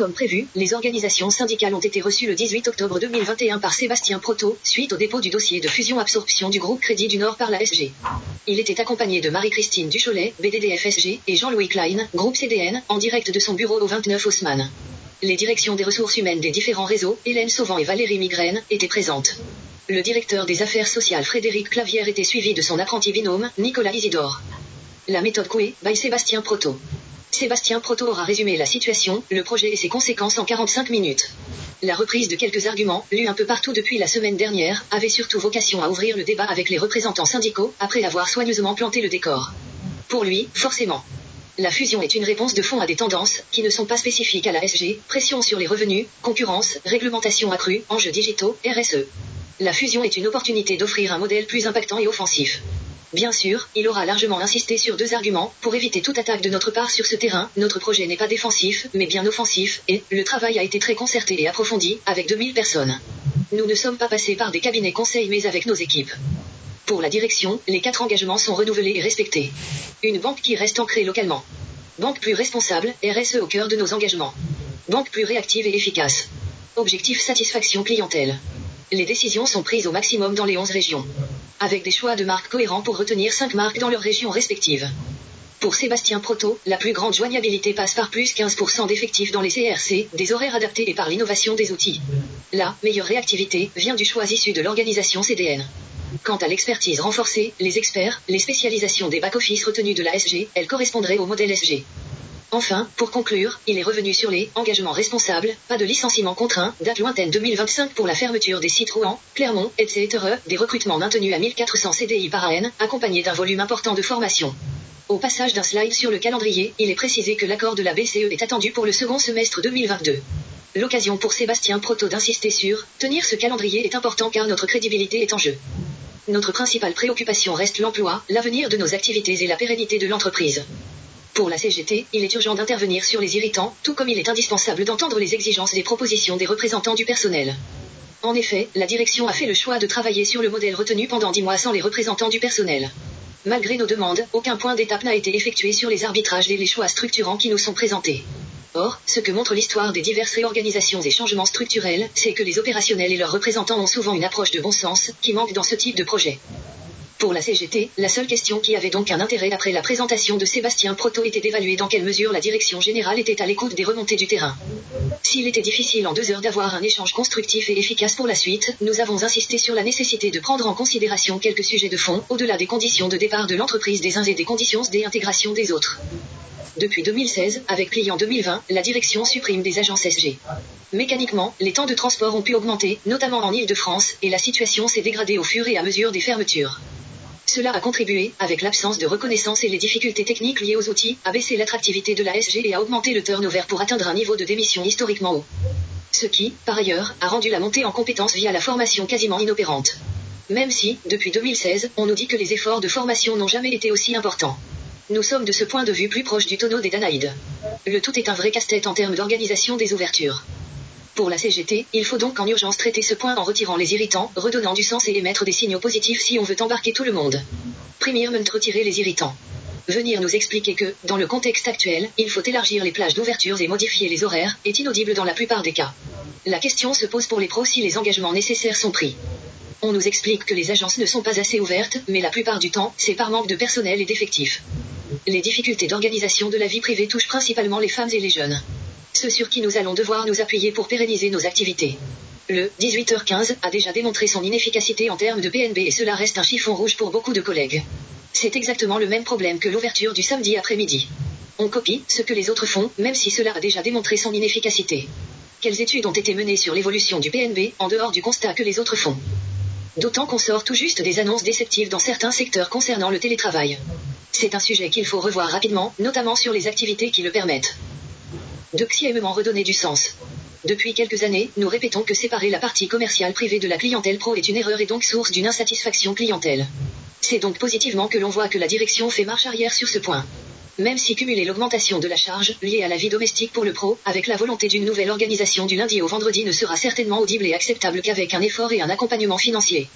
Comme prévu, les organisations syndicales ont été reçues le 18 octobre 2021 par Sébastien Proto, suite au dépôt du dossier de fusion-absorption du groupe Crédit du Nord par la SG. Il était accompagné de Marie-Christine Ducholet, BDDFSG, et Jean-Louis Klein, groupe CDN, en direct de son bureau au 29 Haussmann. Les directions des ressources humaines des différents réseaux, Hélène Sauvant et Valérie Migraine, étaient présentes. Le directeur des affaires sociales Frédéric Clavière était suivi de son apprenti binôme, Nicolas Isidore. La méthode Coué, by Sébastien Proto. Sébastien Proto aura résumé la situation, le projet et ses conséquences en 45 minutes. La reprise de quelques arguments, lus un peu partout depuis la semaine dernière, avait surtout vocation à ouvrir le débat avec les représentants syndicaux, après avoir soigneusement planté le décor. Pour lui, forcément. La fusion est une réponse de fond à des tendances, qui ne sont pas spécifiques à la SG, pression sur les revenus, concurrence, réglementation accrue, enjeux digitaux, RSE. La fusion est une opportunité d'offrir un modèle plus impactant et offensif. Bien sûr, il aura largement insisté sur deux arguments, pour éviter toute attaque de notre part sur ce terrain, notre projet n'est pas défensif, mais bien offensif, et, le travail a été très concerté et approfondi, avec 2000 personnes. Nous ne sommes pas passés par des cabinets conseils mais avec nos équipes. Pour la direction, les 4 engagements sont renouvelés et respectés. Une banque qui reste ancrée localement. Banque plus responsable, RSE au cœur de nos engagements. Banque plus réactive et efficace. Objectif satisfaction clientèle. Les décisions sont prises au maximum dans les 11 régions. Avec des choix de marques cohérents pour retenir 5 marques dans leurs régions respectives. Pour Sébastien Proto, la plus grande joignabilité passe par plus 15% d'effectifs dans les CRC, des horaires adaptés et par l'innovation des outils. La meilleure réactivité vient du choix issu de l'organisation CDN. Quant à l'expertise renforcée, les experts, les spécialisations des back-office retenues de la SG, elles correspondraient au modèle SG. Enfin, pour conclure, il est revenu sur les engagements responsables, pas de licenciement contraint, date lointaine 2025 pour la fermeture des sites Rouen, Clermont, etc. Des recrutements maintenus à 1400 CDI par an, accompagnés d'un volume important de formation. Au passage d'un slide sur le calendrier, il est précisé que l'accord de la BCE est attendu pour le second semestre 2022. L'occasion pour Sébastien Proto d'insister sur « tenir ce calendrier est important car notre crédibilité est en jeu ». Notre principale préoccupation reste l'emploi, l'avenir de nos activités et la pérennité de l'entreprise. Pour la CGT, il est urgent d'intervenir sur les irritants, tout comme il est indispensable d'entendre les exigences des propositions des représentants du personnel. En effet, la direction a fait le choix de travailler sur le modèle retenu pendant 10 mois sans les représentants du personnel. Malgré nos demandes, aucun point d'étape n'a été effectué sur les arbitrages et les choix structurants qui nous sont présentés. Or, ce que montre l'histoire des diverses réorganisations et changements structurels, c'est que les opérationnels et leurs représentants ont souvent une approche de bon sens, qui manque dans ce type de projet. Pour la CGT, la seule question qui avait donc un intérêt après la présentation de Sébastien Proto était d'évaluer dans quelle mesure la direction générale était à l'écoute des remontées du terrain. S'il était difficile en 2 heures d'avoir un échange constructif et efficace pour la suite, nous avons insisté sur la nécessité de prendre en considération quelques sujets de fond, au-delà des conditions de départ de l'entreprise des uns et des conditions de réintégration des autres. Depuis 2016, avec Client 2020, la direction supprime des agences SG. Mécaniquement, les temps de transport ont pu augmenter, notamment en Île-de-France, et la situation s'est dégradée au fur et à mesure des fermetures. Cela a contribué, avec l'absence de reconnaissance et les difficultés techniques liées aux outils, à baisser l'attractivité de la SG et à augmenter le turnover pour atteindre un niveau de démission historiquement haut. Ce qui, par ailleurs, a rendu la montée en compétences via la formation quasiment inopérante. Même si, depuis 2016, on nous dit que les efforts de formation n'ont jamais été aussi importants. Nous sommes de ce point de vue plus proches du tonneau des Danaïdes. Le tout est un vrai casse-tête en termes d'organisation des ouvertures. Pour la CGT, il faut donc en urgence traiter ce point en retirant les irritants, redonnant du sens et émettre des signaux positifs si on veut embarquer tout le monde. Premièrement, retirer les irritants. Venir nous expliquer que, dans le contexte actuel, il faut élargir les plages d'ouverture et modifier les horaires, est inaudible dans la plupart des cas. La question se pose pour les pros si les engagements nécessaires sont pris. On nous explique que les agences ne sont pas assez ouvertes, mais la plupart du temps, c'est par manque de personnel et d'effectifs. Les difficultés d'organisation de la vie privée touchent principalement les femmes et les jeunes. Ceux sur qui nous allons devoir nous appuyer pour pérenniser nos activités. Le 18h15 a déjà démontré son inefficacité en termes de PNB et cela reste un chiffon rouge pour beaucoup de collègues. C'est exactement le même problème que l'ouverture du samedi après-midi. On copie ce que les autres font, même si cela a déjà démontré son inefficacité. Quelles études ont été menées sur l'évolution du PNB, en dehors du constat que les autres font? D'autant qu'on sort tout juste des annonces déceptives dans certains secteurs concernant le télétravail. C'est un sujet qu'il faut revoir rapidement, notamment sur les activités qui le permettent. Deuxièmement, redonner du sens. Depuis quelques années, nous répétons que séparer la partie commerciale privée de la clientèle pro est une erreur et donc source d'une insatisfaction clientèle. C'est donc positivement que l'on voit que la direction fait marche arrière sur ce point. Même si cumuler l'augmentation de la charge, liée à la vie domestique pour le pro, avec la volonté d'une nouvelle organisation du lundi au vendredi ne sera certainement audible et acceptable qu'avec un effort et un accompagnement financier.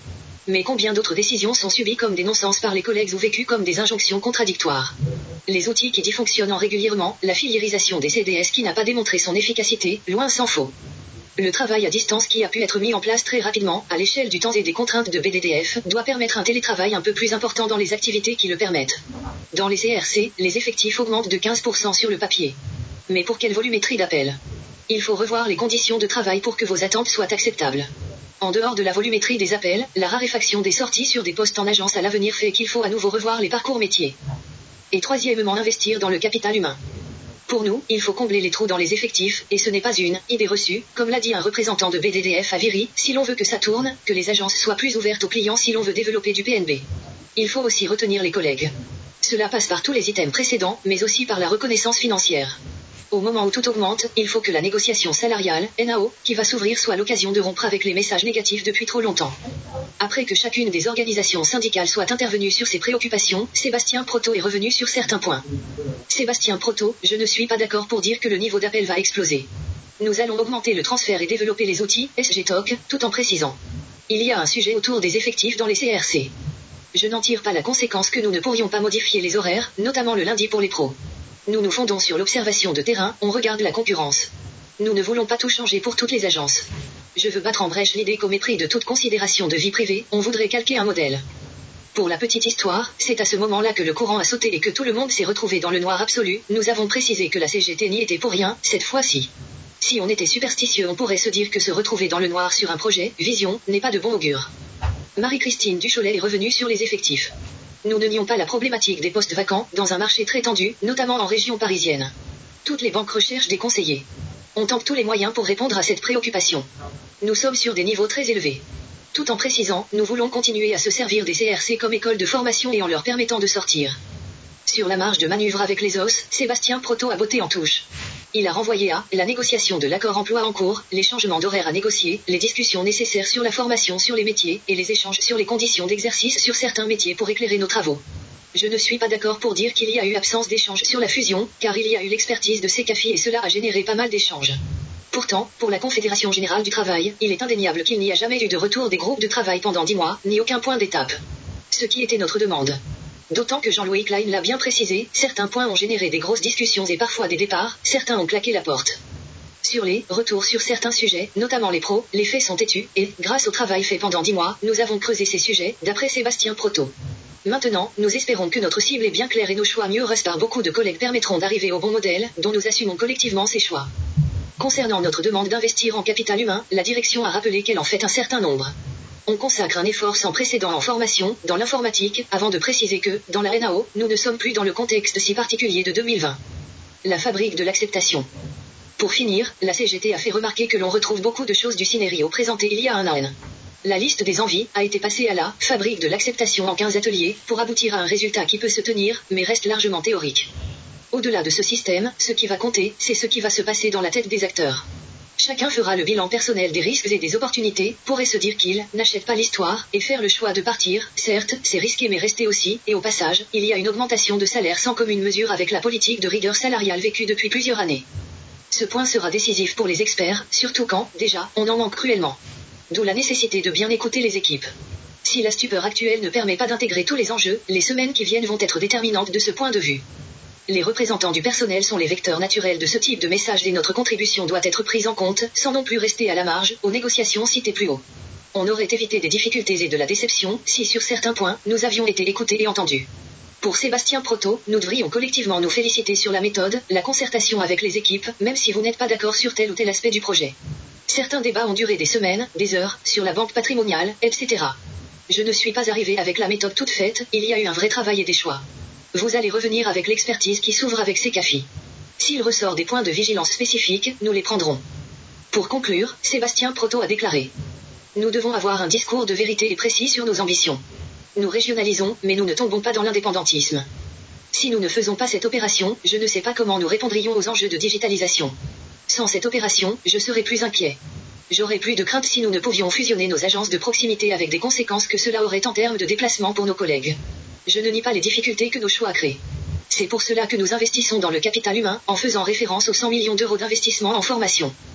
Mais combien d'autres décisions sont subies comme des non-sens par les collègues ou vécues comme des injonctions contradictoires? Les outils qui dysfonctionnent régulièrement, la filiérisation des CDS qui n'a pas démontré son efficacité, loin s'en faut. Le travail à distance qui a pu être mis en place très rapidement, à l'échelle du temps et des contraintes de BDDF, doit permettre un télétravail un peu plus important dans les activités qui le permettent. Dans les CRC, les effectifs augmentent de 15% sur le papier. Mais pour quelle volumétrie d'appels? Il faut revoir les conditions de travail pour que vos attentes soient acceptables. En dehors de la volumétrie des appels, la raréfaction des sorties sur des postes en agence à l'avenir fait qu'il faut à nouveau revoir les parcours métiers. Et troisièmement, investir dans le capital humain. Pour nous, il faut combler les trous dans les effectifs, et ce n'est pas une idée reçue, comme l'a dit un représentant de BDDF à Viry, si l'on veut que ça tourne, que les agences soient plus ouvertes aux clients si l'on veut développer du PNB. Il faut aussi retenir les collègues. Cela passe par tous les items précédents, mais aussi par la reconnaissance financière. Au moment où tout augmente, il faut que la négociation salariale, NAO, qui va s'ouvrir soit l'occasion de rompre avec les messages négatifs depuis trop longtemps. Après que chacune des organisations syndicales soit intervenue sur ses préoccupations, Sébastien Proto est revenu sur certains points. Sébastien Proto, je ne suis pas d'accord pour dire que le niveau d'appel va exploser. Nous allons augmenter le transfert et développer les outils SGTOC, tout en précisant. Il y a un sujet autour des effectifs dans les CRC. Je n'en tire pas la conséquence que nous ne pourrions pas modifier les horaires, notamment le lundi pour les pros. Nous nous fondons sur l'observation de terrain, on regarde la concurrence. Nous ne voulons pas tout changer pour toutes les agences. Je veux battre en brèche l'idée qu'au mépris de toute considération de vie privée, on voudrait calquer un modèle. Pour la petite histoire, c'est à ce moment-là que le courant a sauté et que tout le monde s'est retrouvé dans le noir absolu. Nous avons précisé que la CGT n'y était pour rien, cette fois-ci. Si on était superstitieux, on pourrait se dire que se retrouver dans le noir sur un projet, vision, n'est pas de bon augure. Marie-Christine Ducholet est revenue sur les effectifs. Nous ne nions pas la problématique des postes vacants, dans un marché très tendu, notamment en région parisienne. Toutes les banques recherchent des conseillers. On tente tous les moyens pour répondre à cette préoccupation. Nous sommes sur des niveaux très élevés. Tout en précisant, nous voulons continuer à se servir des CRC comme école de formation et en leur permettant de sortir. Sur la marge de manœuvre avec les os, Sébastien Proto a botté en touche. Il a renvoyé à la négociation de l'accord emploi en cours, les changements d'horaire à négocier, les discussions nécessaires sur la formation sur les métiers, et les échanges sur les conditions d'exercice sur certains métiers pour éclairer nos travaux. Je ne suis pas d'accord pour dire qu'il y a eu absence d'échanges sur la fusion, car il y a eu l'expertise de CECAFI et cela a généré pas mal d'échanges. Pourtant, pour la Confédération Générale du Travail, il est indéniable qu'il n'y a jamais eu de retour des groupes de travail pendant 10 mois, ni aucun point d'étape. Ce qui était notre demande. D'autant que Jean-Louis Klein l'a bien précisé, certains points ont généré des grosses discussions et parfois des départs, certains ont claqué la porte. Sur les retours sur certains sujets, notamment les pros, les faits sont têtus, et, grâce au travail fait pendant 10 mois, nous avons creusé ces sujets, d'après Sébastien Proto. Maintenant, nous espérons que notre cible est bien claire et nos choix mieux restent par beaucoup de collègues permettront d'arriver au bon modèle, dont nous assumons collectivement ces choix. Concernant notre demande d'investir en capital humain, la direction a rappelé qu'elle en fait un certain nombre. On consacre un effort sans précédent en formation, dans l'informatique, avant de préciser que, dans la NAO, nous ne sommes plus dans le contexte si particulier de 2020. La fabrique de l'acceptation. Pour finir, la CGT a fait remarquer que l'on retrouve beaucoup de choses du scénario présenté il y a un an. La liste des envies a été passée à la fabrique de l'acceptation en 15 ateliers, pour aboutir à un résultat qui peut se tenir, mais reste largement théorique. Au-delà de ce système, ce qui va compter, c'est ce qui va se passer dans la tête des acteurs. Chacun fera le bilan personnel des risques et des opportunités, pourrait se dire qu'il n'achète pas l'histoire, et faire le choix de partir. Certes, c'est risqué mais rester aussi, et au passage, il y a une augmentation de salaire sans commune mesure avec la politique de rigueur salariale vécue depuis plusieurs années. Ce point sera décisif pour les experts, surtout quand, déjà, on en manque cruellement. D'où la nécessité de bien écouter les équipes. Si la stupeur actuelle ne permet pas d'intégrer tous les enjeux, les semaines qui viennent vont être déterminantes de ce point de vue. Les représentants du personnel sont les vecteurs naturels de ce type de message et notre contribution doit être prise en compte, sans non plus rester à la marge, aux négociations citées plus haut. On aurait évité des difficultés et de la déception, si sur certains points, nous avions été écoutés et entendus. Pour Sébastien Proto, nous devrions collectivement nous féliciter sur la méthode, la concertation avec les équipes, même si vous n'êtes pas d'accord sur tel ou tel aspect du projet. Certains débats ont duré des semaines, des heures, sur la banque patrimoniale, etc. Je ne suis pas arrivé avec la méthode toute faite, il y a eu un vrai travail et des choix. Vous allez revenir avec l'expertise qui s'ouvre avec CECAFI. S'il ressort des points de vigilance spécifiques, nous les prendrons. Pour conclure, Sébastien Proto a déclaré. Nous devons avoir un discours de vérité et précis sur nos ambitions. Nous régionalisons, mais nous ne tombons pas dans l'indépendantisme. Si nous ne faisons pas cette opération, je ne sais pas comment nous répondrions aux enjeux de digitalisation. Sans cette opération, je serais plus inquiet. J'aurais plus de crainte si nous ne pouvions fusionner nos agences de proximité avec des conséquences que cela aurait en termes de déplacement pour nos collègues. Je ne nie pas les difficultés que nos choix créent. C'est pour cela que nous investissons dans le capital humain, en faisant référence aux 100 millions d'euros d'investissement en formation.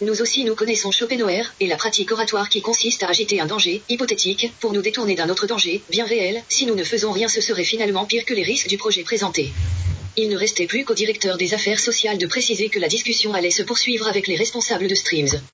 Nous aussi nous connaissons Schopenhauer, et la pratique oratoire qui consiste à agiter un danger, hypothétique, pour nous détourner d'un autre danger, bien réel, si nous ne faisons rien ce serait finalement pire que les risques du projet présenté. Il ne restait plus qu'au directeur des affaires sociales de préciser que la discussion allait se poursuivre avec les responsables de Streams.